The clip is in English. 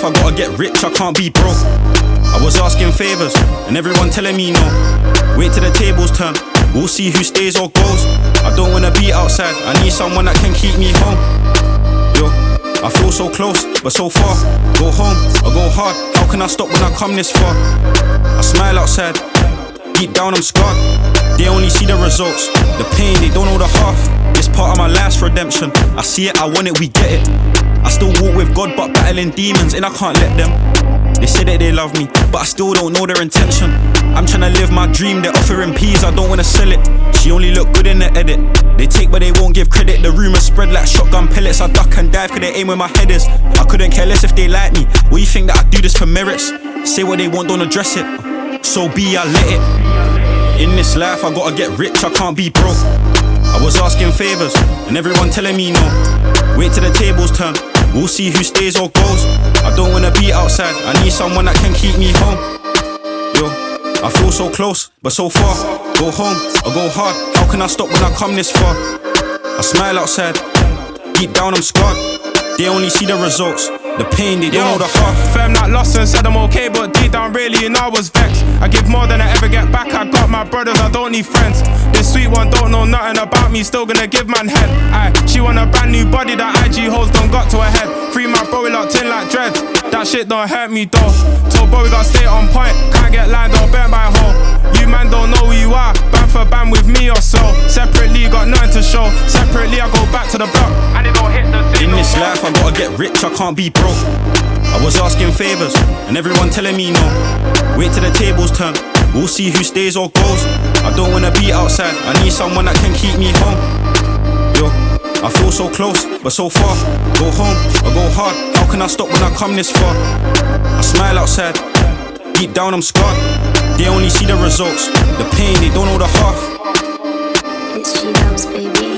I gotta get rich, I can't be broke. I was asking favours, and everyone telling me no. Wait till the tables turn, we'll see who stays or goes. I don't wanna be outside, I need someone that can keep me home. Yo, I feel so close, but so far. Go home, or go hard, how can I stop when I come this far? I smile outside, deep down I'm scarred. They only see the results, the pain, they don't know the half. It's part of my life's redemption, I see it, I want it, we get it. I still walk with God but battling demons and I can't let them. They say that they love me, but I still don't know their intention. I'm tryna live my dream, they're offering peas, I don't wanna sell it. She only look good in the edit. They take but they won't give credit. The rumours spread like shotgun pellets. I duck and dive cause they aim where my head is. I couldn't care less if they like me. What you think that I do this for merits? Say what they want, don't address it. So be, I let it. In this life I gotta get rich, I can't be broke. I was asking favours, and everyone telling me no. Wait till the tables turn, we'll see who stays or goes. I don't wanna be outside, I need someone that can keep me home. Yo, I feel so close, but so far. Go home, or go hard, how can I stop when I come this far? I smile outside, deep down I'm scarred. They only see the results, the pain, they don't know the heart. Firm that lost and said I'm okay, but deep down really, you know I was vexed. I give more than I ever get back, I got my brothers, I don't need friends. This sweet one don't know nothing about me, still gonna give man head. Aye, she want a brand new body, that IG hoes don't got to her head. Free my bro, we locked in like dread. That shit don't hurt me though. Told bro we gotta stay on point, can't get lined or burnt by a hole. You man don't know who you are, band for band with me or so. Separately, got nothing to show. Separately, I go back to the block, and it don't hit the scene. In this life I gotta get rich, I can't be broke. I was asking favours, and everyone telling me no. Wait till the tables turn, we'll see who stays or goes. I don't wanna be outside, I need someone that can keep me home. Yo, I feel so close, but so far. Go home, or go hard, how can I stop when I come this far? I smile outside, deep down I'm scarred. They only see the results, the pain, they don't know the half. It's G-Dubs, baby.